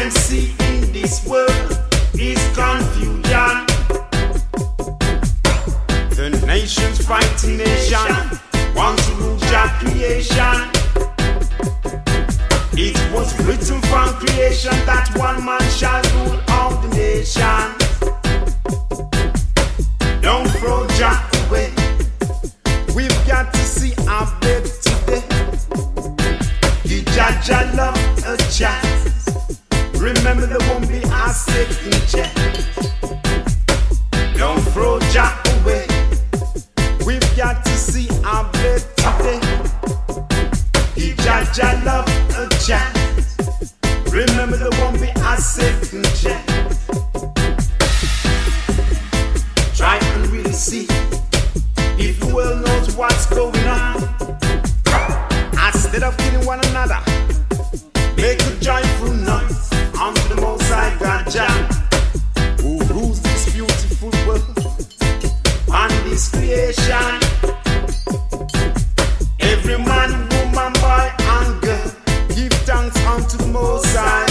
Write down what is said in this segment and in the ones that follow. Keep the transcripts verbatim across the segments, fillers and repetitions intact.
them see in this world is confusion. The nations fighting nation, want to rule Jah creation. It was written from creation that one man shall rule all the nation. Don't throw Jah away. We've got to see our babe today. Give Jah Jah love a chance. Remember there won't be a second chance. Don't throw Jah away. We've got to see our babe today. Give Jah Jah love a chance. Remember there won't be a second chance. Try and really see if the world knows what's going on. Instead of killing one another, make a joyful noise unto the Most High God Jah, who rules this beautiful world and this creation. Every man, woman, boy and girl, give thanks unto the Most High.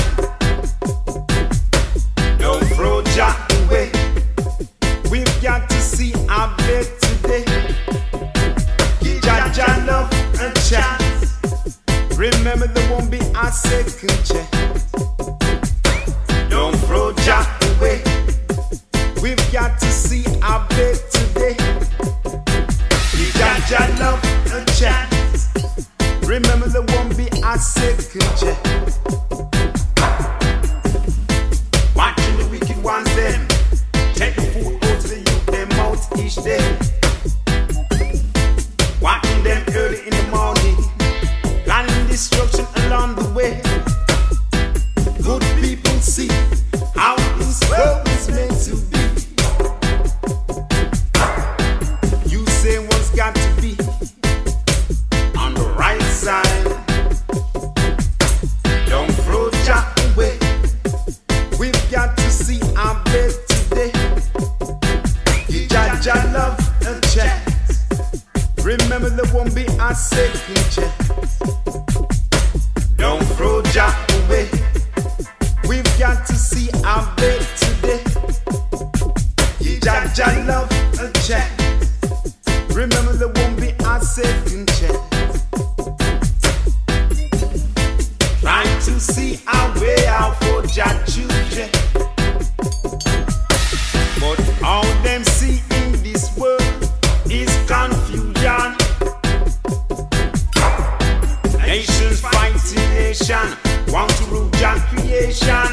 Don't throw Jah away. We've got to see our babe today. Give Jah Jah love a chance. Remember there won't be a second chance. Don't throw Jah away. We've got to see our babe today. Give Jah Jah love a chance. Remember there won't be a second chance. Watching the wicked ones them take the food out to the youth them out each day. Watching them early in the morning, planning destruction along the way. Good people see how this world is meant to be. You say one's got to be on the right side. Don't throw Jah away. We've got to see our babe today. Give Jah Jah love a chance. Remember there won't be a second chance. Don't throw Jah away. We've got to see our babe today. Give Jah Jah love a chance. Remember there won't be a second chance. Trying to see our way out for Jah children, but all them see in this world is confusion. Nations fighting nation, want to rule Jah creation.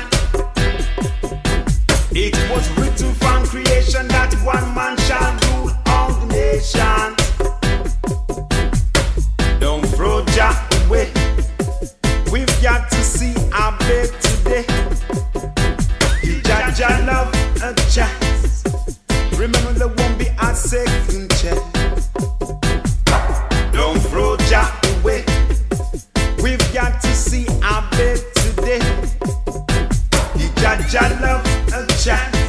It was written from creation that one man shall rule all the nations. Don't throw Jah away. We've got to see our babe today. Give Jah Jah love a chance. Remember there won't be a second chance. Don't throw Jah away. We've got to see our babe today. Give Jah Jah love a chance.